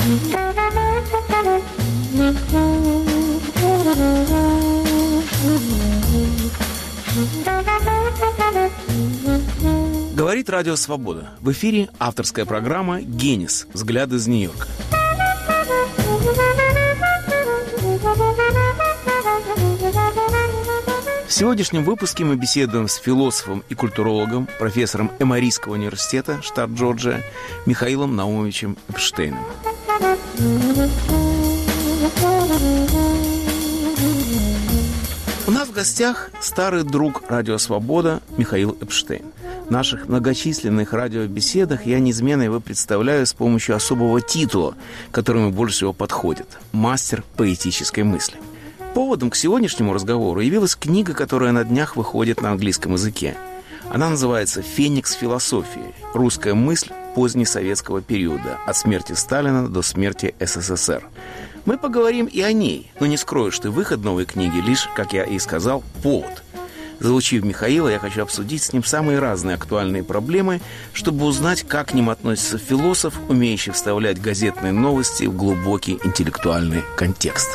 Говорит Радио Свобода. В эфире авторская программа «Генис. Взгляд из Нью-Йорка». В сегодняшнем выпуске мы беседуем с философом и культурологом, профессором Эморийского университета, штат Джорджия, Михаилом Наумовичем Эпштейном. У нас в гостях старый друг Радио Свобода Михаил Эпштейн. В наших многочисленных радиобеседах я неизменно его представляю с помощью особого титула, который ему больше всего подходит – «Мастер поэтической мысли». Поводом к сегодняшнему разговору явилась книга, которая на днях выходит на английском языке. Она называется «Феникс философии. Русская мысль позднесоветского периода. От смерти Сталина до смерти СССР». Мы поговорим и о ней, но не скрою, что выход новой книги лишь, как я и сказал, повод. Залучив Михаила, я хочу обсудить с ним самые разные актуальные проблемы, чтобы узнать, как к ним относится философ, умеющий вставлять газетные новости в глубокий интеллектуальный контекст.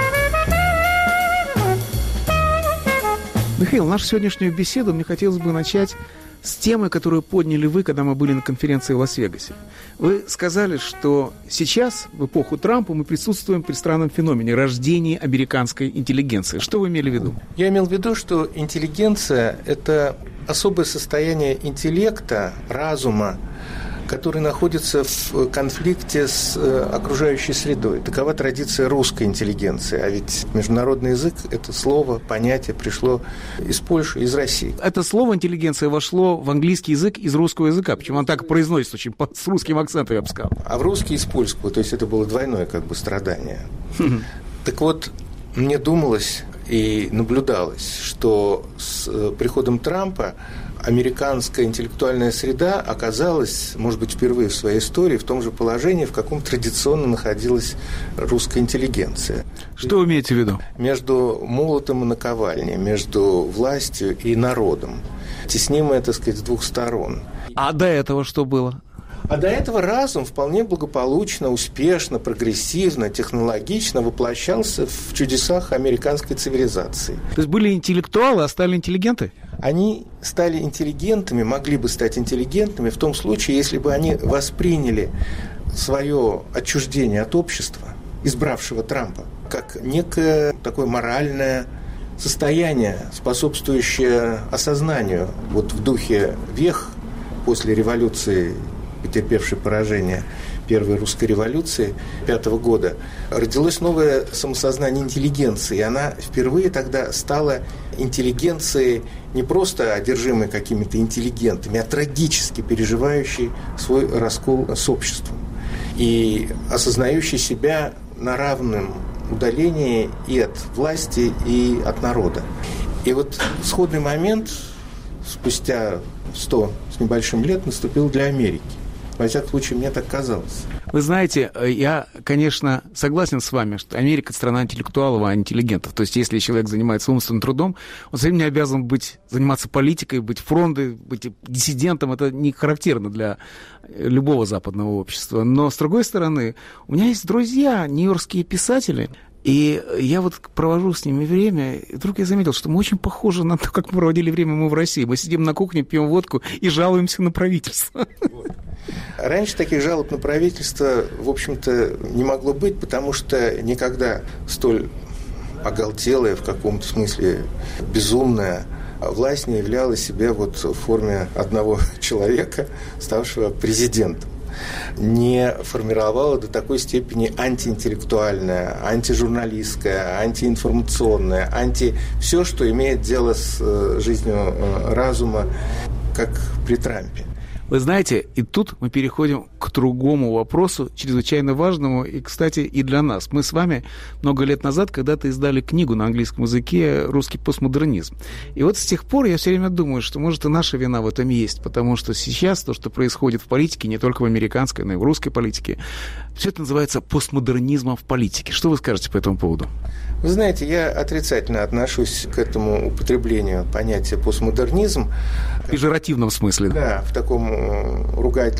Михаил, нашу сегодняшнюю беседу мне хотелось бы начать с темы, которую подняли вы, когда мы были на конференции в Лас-Вегасе. Вы сказали, что сейчас, в эпоху Трампа, мы присутствуем при странном феномене рождения американской интеллигенции. Что вы имели в виду? Я имел в виду, что интеллигенция – это особое состояние интеллекта, разума, который находится в конфликте с окружающей средой. Такова традиция русской интеллигенции. А ведь международный язык – это слово, понятие пришло из Польши, из России. Это слово «интеллигенция» вошло в английский язык из русского языка. Почему он так произносится, очень с русским акцентом, я бы сказал. А в русский из польского. То есть это было двойное страдание. Так вот, мне думалось и наблюдалось, что с приходом Трампа американская интеллектуальная среда оказалась, может быть, впервые в своей истории в том же положении, в каком традиционно находилась русская интеллигенция. Что вы имеете в виду? Между молотом и наковальней, между властью и народом. Теснимая, так сказать, с двух сторон. А до этого что было? А до этого разум вполне благополучно, успешно, прогрессивно, технологично воплощался в чудесах американской цивилизации. То есть были интеллектуалы, а стали интеллигенты? Они стали интеллигентами, могли бы стать интеллигентами в том случае, если бы они восприняли свое отчуждение от общества, избравшего Трампа, как некое такое моральное состояние, способствующее осознанию. Вот в духе вех после революции, потерпевшей поражение Первой русской революции 1905 года, родилось новое самосознание интеллигенции. И она впервые тогда стала интеллигенцией не просто одержимой какими-то интеллигентами, а трагически переживающей свой раскол с обществом. И осознающей себя на равном удалении и от власти, и от народа. И вот сходный момент спустя 100 с небольшим лет наступил для Америки. Во всяком случае, мне так казалось. Вы знаете, я, конечно, согласен с вами, что Америка – это страна интеллектуалов, а интеллигентов. То есть, если человек занимается умственным трудом, он совсем не обязан заниматься политикой, быть фронтом, быть диссидентом. Это не характерно для любого западного общества. Но, с другой стороны, у меня есть друзья, нью-йоркские писатели, и я вот провожу с ними время, и вдруг я заметил, что мы очень похожи на то, как мы проводили время мы в России. Мы сидим на кухне, пьем водку и жалуемся на правительство. Раньше таких жалоб на правительство, в общем-то, не могло быть, потому что никогда столь оголтелая, в каком-то смысле безумная власть не являла себя вот в форме одного человека, ставшего президентом. Не формировала до такой степени антиинтеллектуальная, антижурналистская, антиинформационная, все, что имеет дело с жизнью разума, как при Трампе. Вы знаете, и тут мы переходим к другому вопросу, чрезвычайно важному, и, кстати, и для нас. Мы с вами много лет назад когда-то издали книгу на английском языке «Русский постмодернизм». И вот с тех пор я все время думаю, что, может, и наша вина в этом есть, потому что сейчас то, что происходит в политике, не только в американской, но и в русской политике, все это называется постмодернизмом в политике. Что вы скажете по этому поводу? Вы знаете, я отрицательно отношусь к этому употреблению понятия постмодернизм. В пежоративном смысле. Да, в таком ругательном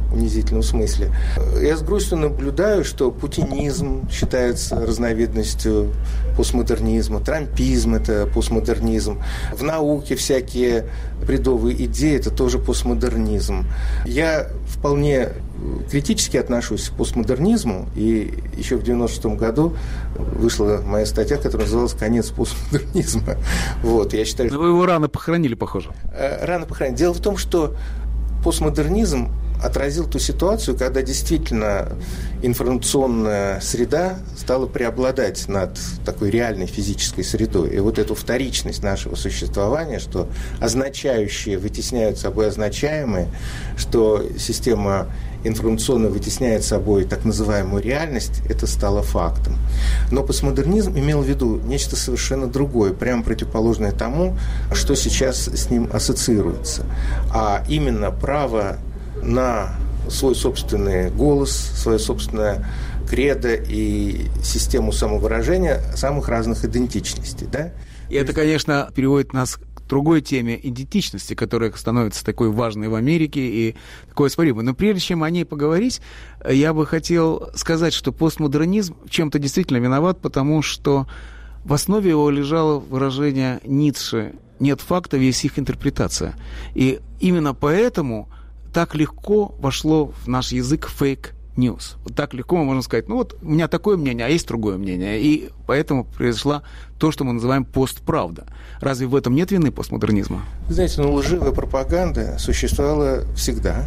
унизительном смысле. Я с грустью наблюдаю, что путинизм считается разновидностью постмодернизма, трампизм – это постмодернизм, в науке всякие бредовые идеи – это тоже постмодернизм. Я вполне критически отношусь к постмодернизму, и еще в 1996 году вышла моя статья, которая называлась «Конец постмодернизма». Вот, я считаю, но вы его рано похоронили, похоже. Рано похоронили. Дело в том, что постмодернизм отразил ту ситуацию, когда действительно информационная среда стала преобладать над такой реальной физической средой. И вот эту вторичность нашего существования, что означающие вытесняют собой означаемые, что система информационно вытесняет собой так называемую реальность, это стало фактом. Но постмодернизм имел в виду нечто совершенно другое, прямо противоположное тому, что сейчас с ним ассоциируется. А именно право на свой собственный голос, свое собственное кредо и систему самовыражения самых разных идентичностей. Да? И это, конечно, переводит нас к другой теме идентичности, которая становится такой важной в Америке и такой оспоримой. Но прежде чем о ней поговорить, я бы хотел сказать, что постмодернизм в чем-то действительно виноват, потому что в основе его лежало выражение Ницше «нет фактов, есть их интерпретация». И именно поэтому так легко вошло в наш язык фейк news. Вот так легко мы можем сказать, ну вот у меня такое мнение, а есть другое мнение. И поэтому произошла то, что мы называем постправда. Разве в этом нет вины постмодернизма? Знаете, лживая пропаганда существовала всегда.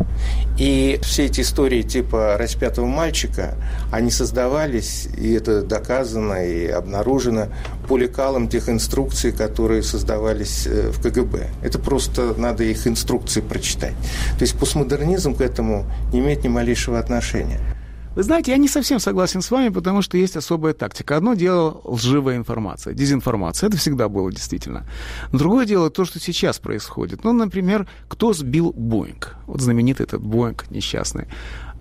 И все эти истории типа распятого мальчика, они создавались, и это доказано и обнаружено, по лекалам тех инструкций, которые создавались в КГБ. Это просто надо их инструкции прочитать. То есть постмодернизм к этому не имеет ни малейшего отношения. Вы знаете, я не совсем согласен с вами, потому что есть особая тактика. Одно дело – лживая информация, дезинформация. Это всегда было действительно. Но другое дело – то, что сейчас происходит. Ну, например, кто сбил Боинг? Вот знаменитый этот Боинг несчастный.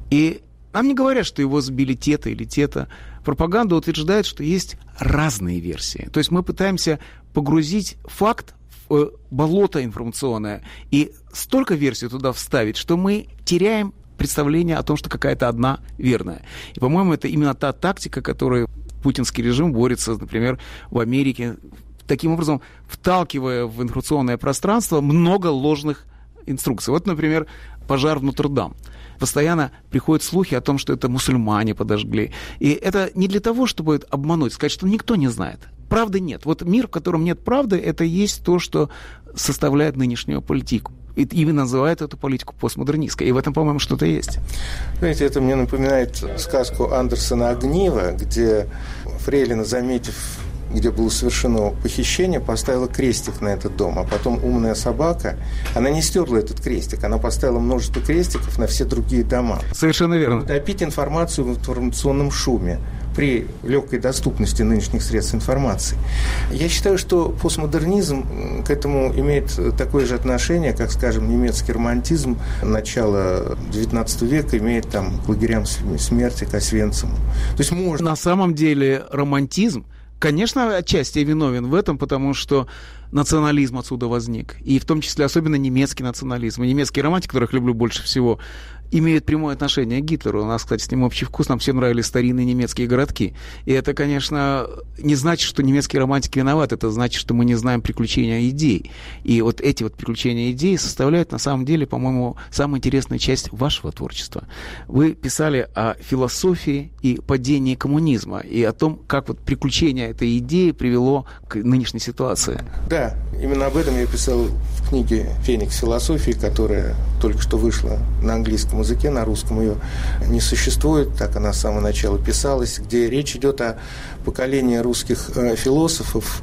И нам не говорят, что его сбили те-то или те-то. Пропаганда утверждает, что есть разные версии. То есть мы пытаемся погрузить факт в болото информационное и столько версий туда вставить, что мы теряем представление о том, что какая-то одна верная. И, по-моему, это именно та тактика, которой путинский режим борется, например, в Америке, таким образом вталкивая в информационное пространство много ложных инструкций. Вот, например, пожар в Нотр-Дам. Постоянно приходят слухи о том, что это мусульмане подожгли. И это не для того, чтобы обмануть, сказать, что никто не знает. Правды нет. Вот мир, в котором нет правды, это и есть то, что составляет нынешнюю политику. И называют эту политику постмодернистской. И в этом, по-моему, что-то есть. Знаете, это мне напоминает сказку Андерсена «Огниво», где фрейлина, заметив, где было совершено похищение, поставила крестик на этот дом. А потом умная собака, она не стерла этот крестик, она поставила множество крестиков на все другие дома. Совершенно верно. Топить информацию в информационном шуме при легкой доступности нынешних средств информации. Я считаю, что постмодернизм к этому имеет такое же отношение, как, скажем, немецкий романтизм начала XIX века имеет там к лагерям смерти, к Освенциму. То есть можно... На самом деле романтизм, конечно, отчасти виновен в этом, потому что национализм отсюда возник. И в том числе особенно немецкий национализм. И немецкие романтики, которых люблю больше всего, имеют прямое отношение к Гитлеру. У нас, кстати, с ним общий вкус. Нам всем нравились старинные немецкие городки. И это, конечно, не значит, что немецкие романтики виноваты. Это значит, что мы не знаем приключения идей. И вот эти вот приключения идей составляют, на самом деле, по-моему, самая интересная часть вашего творчества. Вы писали о философии и падении коммунизма. И о том, как вот приключение этой идеи привело к нынешней ситуации. Да, именно об этом я писал в книге «Феникс философии», которая только что вышла на английском языке, на русском ее не существует, так она с самого начала писалась, где речь идет о поколении русских философов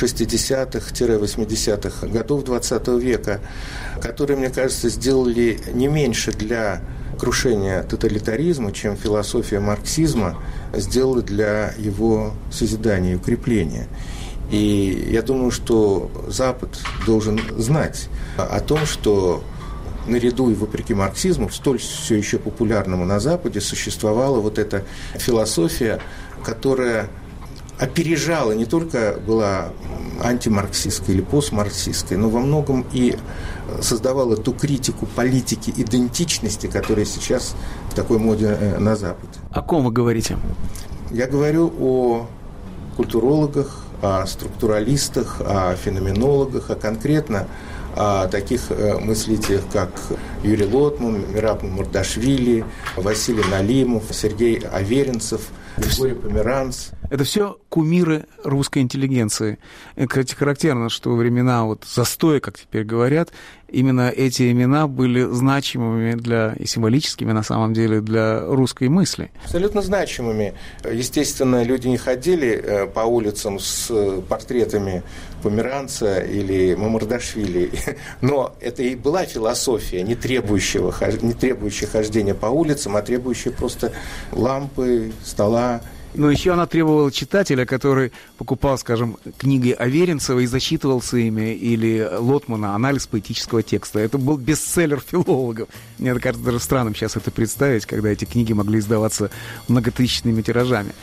60-х-80-х годов XX века, которые, мне кажется, сделали не меньше для крушения тоталитаризма, чем философия марксизма сделала для его созидания и укрепления. И я думаю, что Запад должен знать о том, что наряду и вопреки марксизму, столь все еще популярному на Западе, существовала вот эта философия, которая опережала, не только была антимарксистской или постмарксистской, но во многом и создавала ту критику политики идентичности, которая сейчас в такой моде на Западе. О ком вы говорите? Я говорю о культурологах, о структуралистах, о феноменологах, а конкретно о таких мыслителях, как Юрий Лотман, Мераб Мурдашвили, Василий Налимов, Сергей Аверинцев, Григорий Померанц. Это все кумиры русской интеллигенции. И, кстати, характерно, что во времена застоя, как теперь говорят, именно эти имена были значимыми и символическими, на самом деле, для русской мысли. Абсолютно значимыми. Естественно, люди не ходили по улицам с портретами Померанца или Мамардашвили, но это и была философия, не требующая хождения по улицам, а требующая просто лампы, стола. Но еще она требовала читателя, который покупал, скажем, книги Аверинцева и зачитывался ими, или Лотмана «Анализ поэтического текста». Это был бестселлер филологов. Мне кажется, даже странным сейчас это представить, когда эти книги могли издаваться многотысячными тиражами.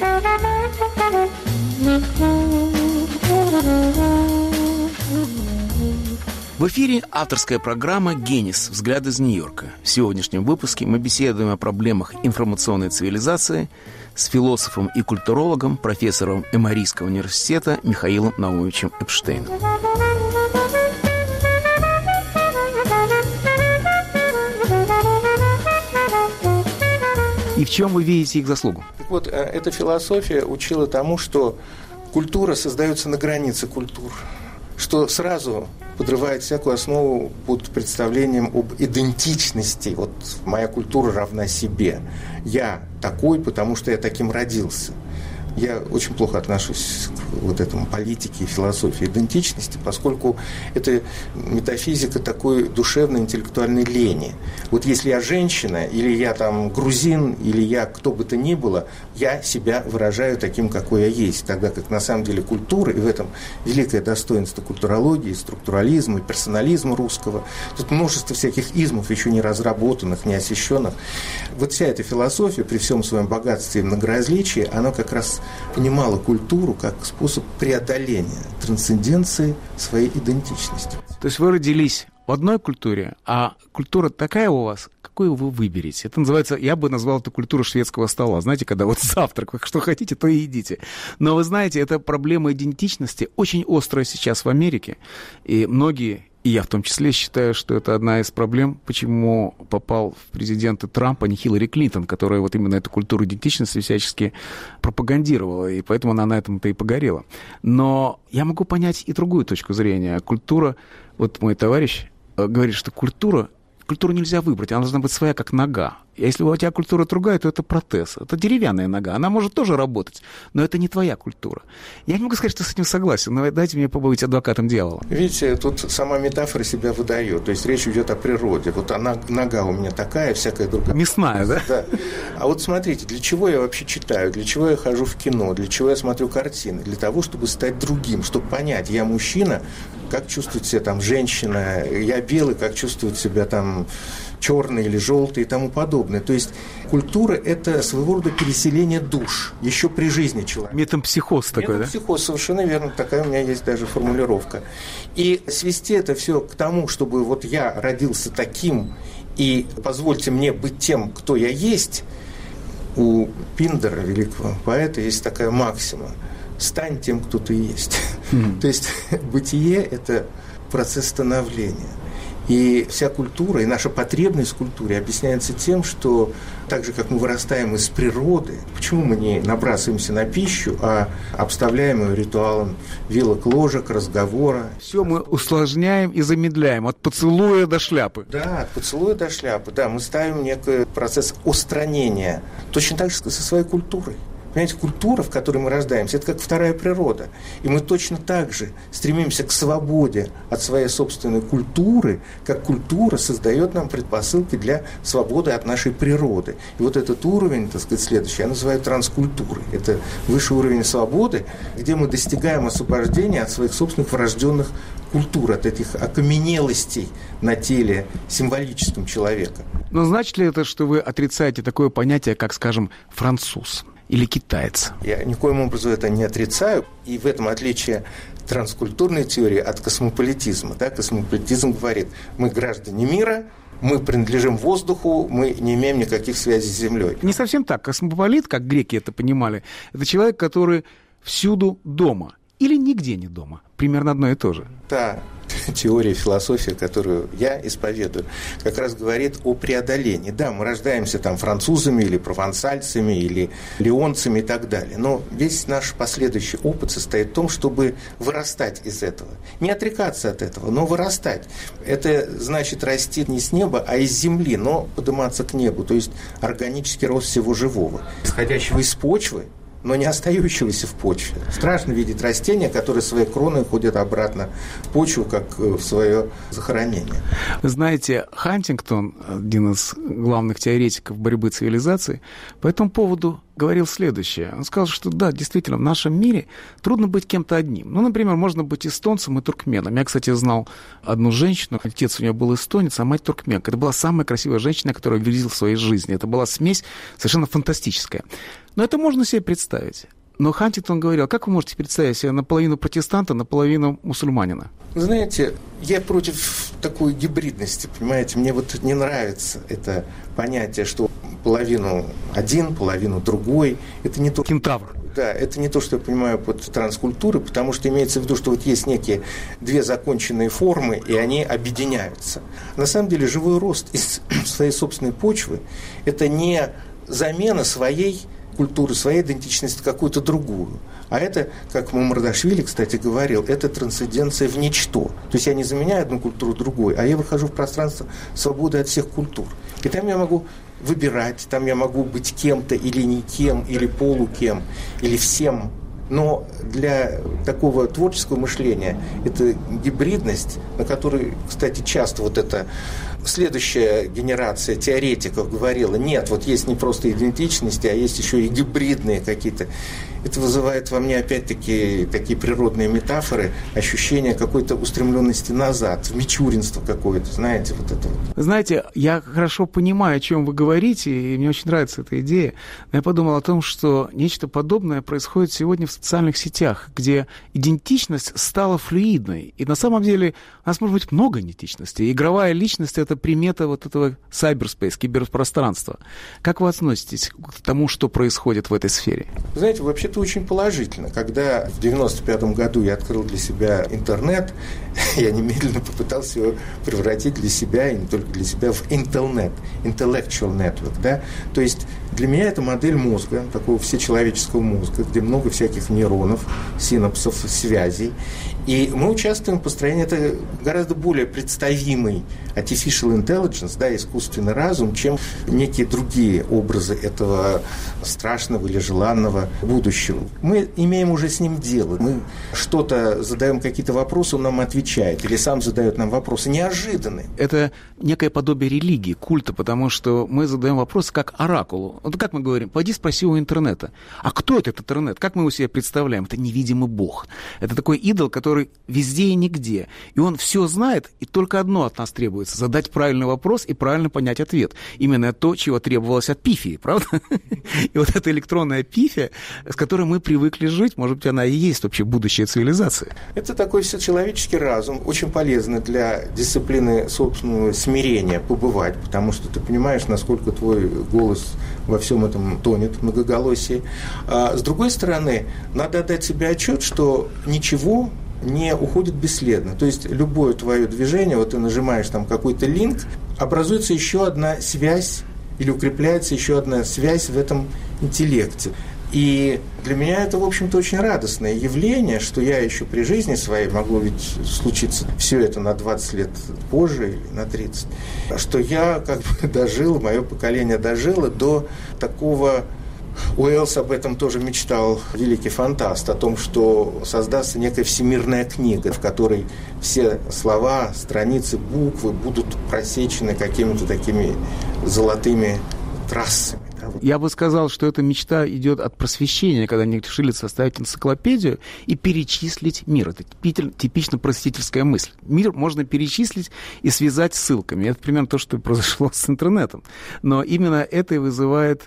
В эфире авторская программа «Генис. Взгляд из Нью-Йорка». В сегодняшнем выпуске мы беседуем о проблемах информационной цивилизации с философом и культурологом, профессором Эморийского университета Михаилом Наумовичем Эпштейном. И в чем вы видите их заслугу? Так вот, эта философия учила тому, что культура создается на границе культур, что сразу подрывает всякую основу под представлением об идентичности. Вот моя культура равна себе. Я такой, потому что я таким родился. Я очень плохо отношусь к этому политике и философии идентичности, поскольку это метафизика такой душевной интеллектуальной лени. Вот если я женщина, или я грузин, или я кто бы то ни было, я себя выражаю таким, какой я есть. Тогда как на самом деле культура, и в этом великое достоинство культурологии, структурализма и персонализма русского, тут множество всяких измов, еще не разработанных, не освещенных. Вот вся эта философия, при всем своем богатстве и многоразличии, она как раз понимала культуру как способ преодоления трансценденции своей идентичности. То есть вы родились в одной культуре, а культура такая у вас, какую вы выберете? Это называется, я бы назвал это культуру шведского стола. Знаете, когда завтрак, вы что хотите, то и едите. Но вы знаете, эта проблема идентичности очень острая сейчас в Америке. И многие, и я в том числе, считаю, что это одна из проблем, почему попал в президенты Трамп, а не Хиллари Клинтон, которая именно эту культуру идентичности всячески пропагандировала, и поэтому она на этом-то и погорела. Но я могу понять и другую точку зрения. Культура, мой товарищ говорит, что культуру нельзя выбрать, она должна быть своя, как нога. Если у тебя культура другая, то это протез, это деревянная нога. Она может тоже работать, но это не твоя культура. Я не могу сказать, что с этим согласен, но дайте мне побыть адвокатом дьявола. Видите, тут сама метафора себя выдает. То есть речь идет о природе. Нога у меня такая, всякая другая. Мясная, да? Да. А смотрите, для чего я вообще читаю, для чего я хожу в кино, для чего я смотрю картины? Для того, чтобы стать другим, чтобы понять, я мужчина, как чувствует себя женщина, я белый, как чувствует себя черный или желтый и тому подобное. То есть культура – это своего рода переселение душ еще при жизни человека. Метампсихоз такой, да? Метампсихоз, совершенно верно. Такая у меня есть даже формулировка. И свести это все к тому, чтобы я родился таким, и позвольте мне быть тем, кто я есть. У Пиндера, великого поэта, есть такая максима: «Стань тем, кто ты есть». То есть бытие – это процесс становления. И вся культура, и наша потребность в культуре объясняется тем, что так же, как мы вырастаем из природы, почему мы не набрасываемся на пищу, а обставляем ее ритуалом вилок, ложек, разговора. Все мы усложняем и замедляем, от поцелуя до шляпы. Да, от поцелуя до шляпы, да, мы ставим некий процесс устранения, точно так же со своей культурой. Понимаете, культура, в которой мы рождаемся, это как вторая природа. И мы точно так же стремимся к свободе от своей собственной культуры, как культура создает нам предпосылки для свободы от нашей природы. И этот уровень, следующий, я называю транскультурой. Это высший уровень свободы, где мы достигаем освобождения от своих собственных врожденных культур, от этих окаменелостей на теле символическом человека. Но значит ли это, что вы отрицаете такое понятие, как, скажем, француз? или китаец? Я никоим образом это не отрицаю. И в этом отличие транскультурной теории от космополитизма. Да? Космополитизм говорит, мы граждане мира, мы принадлежим воздуху, мы не имеем никаких связей с Землей. Не совсем так. Космополит, как греки это понимали, это человек, который всюду дома или нигде не дома. Примерно одно и то же. Та теория, философия, которую я исповедую, как раз говорит о преодолении. Да, мы рождаемся там французами или провансальцами, или леонцами и так далее. Но весь наш последующий опыт состоит в том, чтобы вырастать из этого. Не отрекаться от этого, но вырастать. Это значит расти не с неба, а из земли, но подниматься к небу. То есть органический рост всего живого, исходящего из почвы, но не остающегося в почве. Страшно видеть растения, которые своей кроной ходят обратно в почву, как в свое захоронение. Вы знаете, Хантингтон, один из главных теоретиков борьбы цивилизаций, по этому поводу говорил следующее. Он сказал, что да, действительно, в нашем мире трудно быть кем-то одним. Ну, например, можно быть эстонцем и туркменом. Я, кстати, знал одну женщину, отец у нее был эстонец, а мать туркменка. Это была самая красивая женщина, которую я видел в своей жизни. Это была смесь совершенно фантастическая. Но это можно себе представить. Но Хантингтон говорил, как вы можете представить себе наполовину протестанта, наполовину мусульманина? Знаете, я против такой гибридности, понимаете? Мне вот не нравится это понятие, что половину один, половину другой. Это не то... Кентавр. Да, это не то, что я понимаю под транскультурой, потому что имеется в виду, что вот есть некие две законченные формы, и они объединяются. На самом деле живой рост из своей собственной почвы – это не замена своей культуры, своей идентичности какую-то другую. А это, как Мамардашвили, кстати, говорил, это трансценденция в ничто. То есть я не заменяю одну культуру другой, а я выхожу в пространство свободы от всех культур. И там я могу выбирать, там я могу быть кем-то или никем, или полукем, или всем. Но для такого творческого мышления это гибридность, на которой, кстати, часто вот эта следующая генерация теоретиков говорила, нет, вот есть не просто идентичности, а есть еще и гибридные какие-то. Это вызывает во мне, опять-таки, такие природные метафоры, ощущение какой-то устремленности назад, в мичуринство какое-то, знаете, вот это вот. Знаете, я хорошо понимаю, о чем вы говорите, и мне очень нравится эта идея. Но я подумал о том, что нечто подобное происходит сегодня в социальных сетях, где идентичность стала флюидной. И на самом деле у нас может быть много идентичностей. Игровая личность — это примета вот этого cyberspace, киберпространства. Как вы относитесь к тому, что происходит в этой сфере? Знаете, вообще-то очень положительно. Когда в 1995 году я открыл для себя интернет, я немедленно попытался его превратить для себя, и не только для себя, в Intelnet, Intellectual Network. Да? То есть для меня это модель мозга, такого всечеловеческого мозга, где много всяких нейронов, синапсов, связей. И мы участвуем в построении, это гораздо более представимый artificial intelligence, да, искусственный разум, чем некие другие образы этого страшного или желанного будущего. Мы имеем уже с ним дело. Мы что-то задаем, какие-то вопросы, он нам отвечает, или сам задает нам вопросы неожиданные. Это некое подобие религии, культа, потому что мы задаем вопросы как оракулу. Вот как мы говорим, пойди спроси у интернета. А кто этот интернет? Как мы его себе представляем? Это невидимый бог. Это такой идол, который везде и нигде. И он все знает, и только одно от нас требуется – задать правильный вопрос и правильно понять ответ. Именно то, чего требовалось от Пифии, правда? И вот эта электронная Пифия, с которой мы привыкли жить, может быть, она и есть вообще будущая цивилизация. Это такой всечеловеческий разум, очень полезный для дисциплины собственного смирения побывать, потому что ты понимаешь, насколько твой голос во всем этом тонет в многоголосии. А с другой стороны, надо отдать себе отчет, что ничего не уходит бесследно. То есть любое твое движение, вот ты нажимаешь там какой-то линк, образуется еще одна связь или укрепляется еще одна связь в этом интеллекте. И для меня это, в общем-то, очень радостное явление, что я еще при жизни своей, могло ведь случиться все это на 20 лет позже или на 30, что я как бы дожил, мое поколение дожило до такого... Уэллс об этом тоже мечтал, великий фантаст, о том, что создастся некая всемирная книга, в которой все слова, страницы, буквы будут просечены какими-то такими золотыми трассами. Я бы сказал, что эта мечта идет от просвещения, когда они решили составить энциклопедию и перечислить мир. Это типично просветительская мысль. Мир можно перечислить и связать ссылками. Это примерно то, что произошло с интернетом. Но именно это и вызывает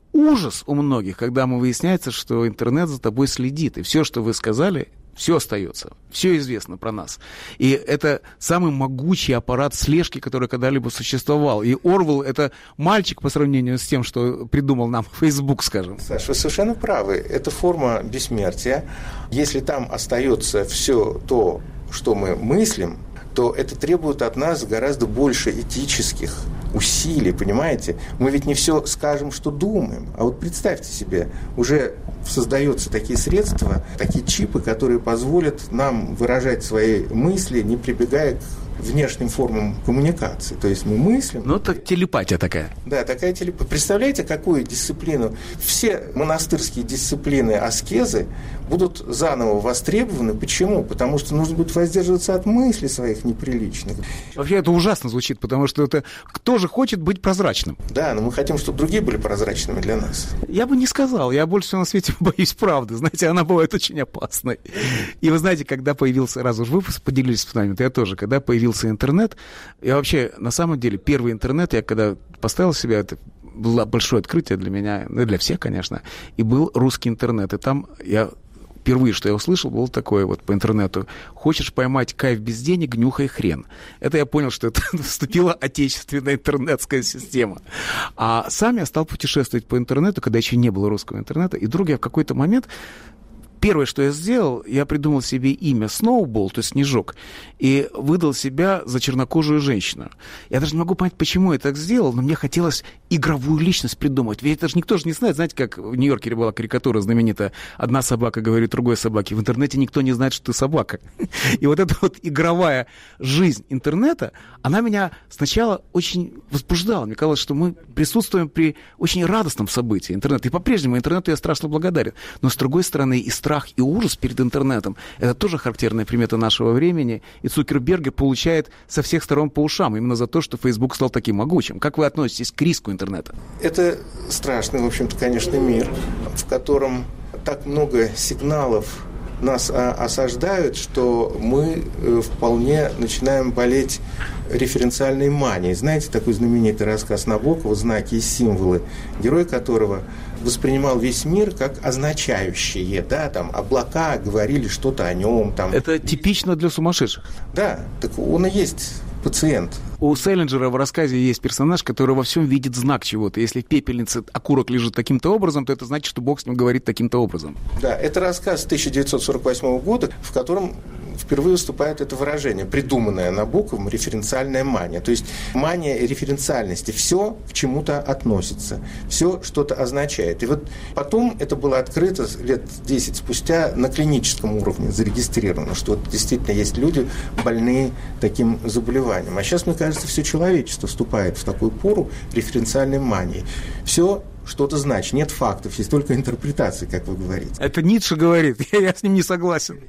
ужас у многих, когда выясняется, что интернет за тобой следит, и все, что вы сказали, все остается, все известно про нас. И это самый могучий аппарат слежки, который когда-либо существовал. И Орвелл — это мальчик по сравнению с тем, что придумал нам Facebook, скажем. Саша, вы совершенно правы. Это форма бессмертия. Если там остается все то, что мы мыслим, то это требует от нас гораздо больше этических усилий, понимаете? Мы ведь не все скажем, что думаем. А вот представьте себе, уже создаются такие средства, такие чипы, которые позволят нам выражать свои мысли, не прибегая к внешним формам коммуникации. То есть мы мыслим... Ну, это телепатия такая. Да, такая телепатия. Представляете, какую дисциплину? Все монастырские дисциплины аскезы будут заново востребованы. Почему? Потому что нужно будет воздерживаться от мыслей своих неприличных. Вообще это ужасно звучит, потому что это кто же хочет быть прозрачным? Да, но мы хотим, чтобы другие были прозрачными для нас. Я бы не сказал. Я больше всего на свете боюсь правды. Знаете, она бывает очень опасной. И вы знаете, когда появился, раз уж вы поделились с нами, то я тоже, когда появился интернет, я вообще, на самом деле, первый интернет, я когда поставил себя, это было большое открытие для меня, ну, для всех, конечно, и был русский интернет. И там я впервые, что я услышал, было такое вот по интернету: хочешь поймать кайф без денег, нюхай хрен. Это я понял, что это вступила отечественная интернетская система. А сам я стал путешествовать по интернету, когда еще не было русского интернета, и вдруг я в какой-то момент... Первое, что я сделал, я придумал себе имя Сноуболл, то есть Снежок, и выдал себя за чернокожую женщину. Я даже не могу понять, почему я так сделал, но мне хотелось игровую личность придумать. Ведь это же никто же не знает, знаете, как в Нью-Йорке была карикатура знаменитая: одна собака говорит другой собаке. В интернете никто не знает, что ты собака. И вот эта вот игровая жизнь интернета, она меня сначала очень возбуждала. Мне казалось, что мы присутствуем при очень радостном событии интернета. И по-прежнему интернету я страшно благодарен. Но, с другой стороны, и страх, и ужас перед интернетом — это тоже характерная примета нашего времени. И Цукерберга получает со всех сторон по ушам именно за то, что Facebook стал таким могучим. Как вы относитесь к риску интернета? Это страшный, в общем-то, конечно, мир, в котором так много сигналов нас осаждают, что мы вполне начинаем болеть референциальной манией. Знаете, такой знаменитый рассказ Набокова «Знаки и символы», герой которого воспринимал весь мир как означающие, да, там облака говорили что-то о нем. Там. Это типично для сумасшедших. Да, так он и есть пациент. У Селлинджера в рассказе есть персонаж, который во всем видит знак чего-то. Если в пепельнице окурок лежит таким-то образом, то это значит, что Бог с ним говорит таким-то образом. Да, это рассказ 1948 года, в котором впервые выступает это выражение, придуманное Набоковым, референциальная мания. То есть мания референциальности. Все к чему-то относится, все что-то означает. И вот потом это было открыто лет 10 спустя на клиническом уровне, зарегистрировано, что вот действительно есть люди, больные таким заболеванием. А сейчас, мне кажется, все человечество вступает в такую пору референциальной мании. Все что-то значит. Нет фактов, есть только интерпретации, как вы говорите. Это Ницше говорит, я с ним не согласен.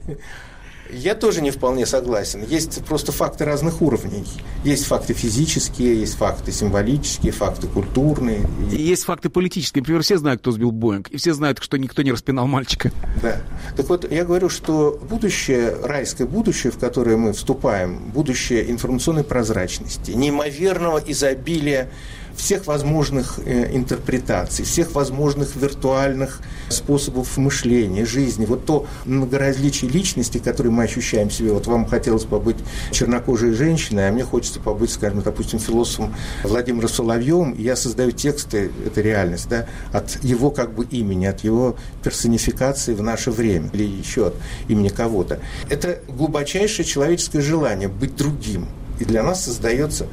Я тоже не вполне согласен. Есть просто факты разных уровней. Есть факты физические, есть факты символические, факты культурные. И есть факты политические. Например, все знают, кто сбил Боинг, и все знают, что никто не распинал мальчика. Да. Так вот, я говорю, что будущее, райское будущее, в которое мы вступаем, будущее информационной прозрачности, неимоверного изобилия всех возможных интерпретаций, всех возможных виртуальных способов мышления, жизни. Вот то многоразличие личности, которые мы ощущаем в себе. Вот вам хотелось побыть чернокожей женщиной, а мне хочется побыть, скажем, допустим, философом Владимиром Соловьевым, и я создаю тексты, это реальность, да, от его как бы имени, от его персонификации в наше время, или еще от имени кого-то. Это глубочайшее человеческое желание быть другим. И для нас создается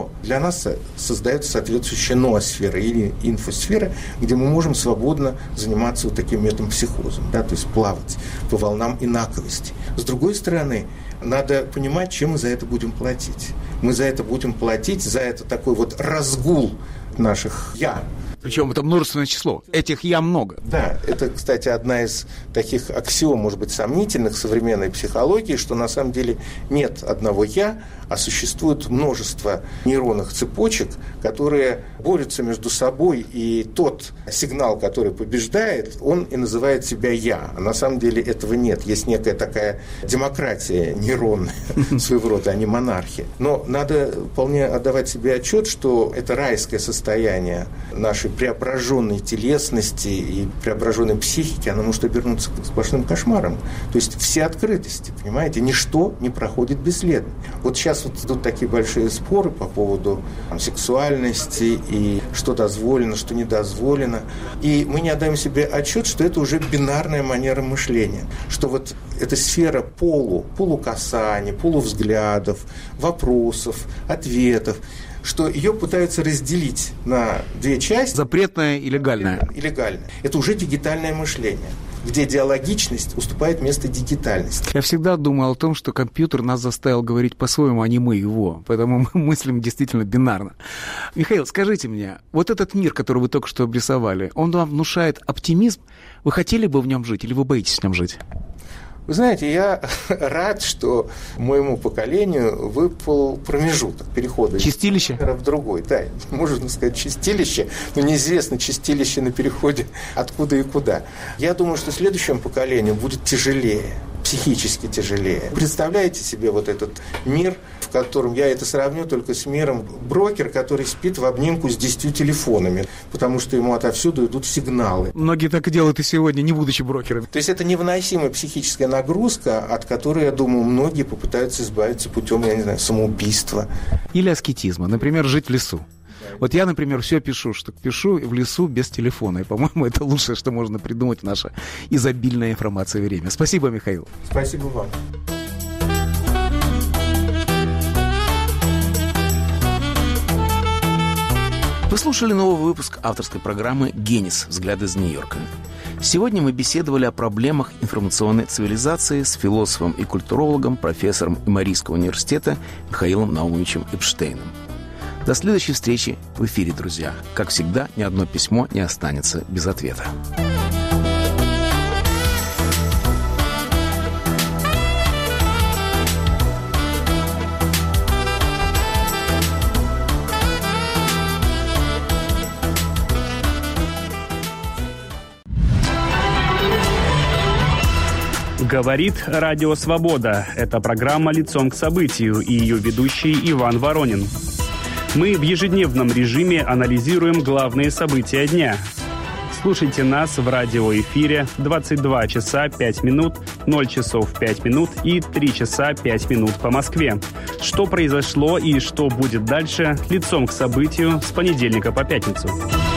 соответствующая ноосфера или инфосфера, где мы можем свободно заниматься вот таким метампсихозом, да, то есть плавать по волнам инаковости. С другой стороны, надо понимать, чем мы за это будем платить. Мы за это будем платить, за это такой вот разгул наших «я». Причем это множественное число. Этих «я» много. Да, это, кстати, одна из таких аксиом, может быть, сомнительных современной психологии, что на самом деле нет одного «я», а существует множество нейронных цепочек, которые борются между собой, и тот сигнал, который побеждает, он и называет себя «я». А на самом деле этого нет. Есть некая такая демократия нейронная своего рода, а не монархия. Но надо вполне отдавать себе отчет, что это райское состояние нашей вашей преображенной телесности и преображенной психики, оно может обернуться сплошным кошмаром. То есть все открытости, понимаете, ничто не проходит бесследно. Вот сейчас вот идут такие большие споры по поводу сексуальности и что дозволено, что не дозволено. И мы не отдаем себе отчет, что это уже бинарная манера мышления, что вот эта сфера полукасаний, полувзглядов, вопросов, ответов, что ее пытаются разделить на две части. Запретное и легальное. И легальное. Это уже дигитальное мышление, где диалогичность уступает место дигитальности. Я всегда думал о том, что компьютер нас заставил говорить по-своему, а не мы его. Поэтому мы мыслим действительно бинарно. Михаил, скажите мне, вот этот мир, который вы только что обрисовали, он вам внушает оптимизм? Вы хотели бы в нем жить или вы боитесь в нем жить? Вы знаете, я рад, что моему поколению выпал промежуток перехода чистилище в другой. Да, можно сказать чистилище, но неизвестно чистилище на переходе откуда и куда. Я думаю, что следующему поколению будет тяжелее, психически тяжелее. Представляете себе вот этот мир, в котором я это сравню только с миром брокер, который спит в обнимку с 10 телефонами, потому что ему отовсюду идут сигналы. Многие так и делают и сегодня, не будучи брокерами. То есть это невыносимая психическая нагрузка, от которой, я думаю, многие попытаются избавиться путем, я не знаю, самоубийства. Или аскетизма, например, жить в лесу. Вот я, например, все пишу в лесу без телефона. И, по-моему, это лучшее, что можно придумать в наше изобильное информацией время. Спасибо, Михаил. Спасибо вам. Вы слушали новый выпуск авторской программы «Генис. Взгляд из Нью-Йорка». Сегодня мы беседовали о проблемах информационной цивилизации с философом и культурологом, профессором Эморийского университета Михаилом Наумовичем Эпштейном. До следующей встречи в эфире, друзья. Как всегда, ни одно письмо не останется без ответа. Говорит Радио Свобода. Это программа «Лицом к событию» и ее ведущий Иван Воронин. Мы в ежедневном режиме анализируем главные события дня. Слушайте нас в радиоэфире 22 часа 5 минут, 0 часов 5 минут и 3 часа 5 минут по Москве. Что произошло и что будет дальше, лицом к событию с понедельника по пятницу.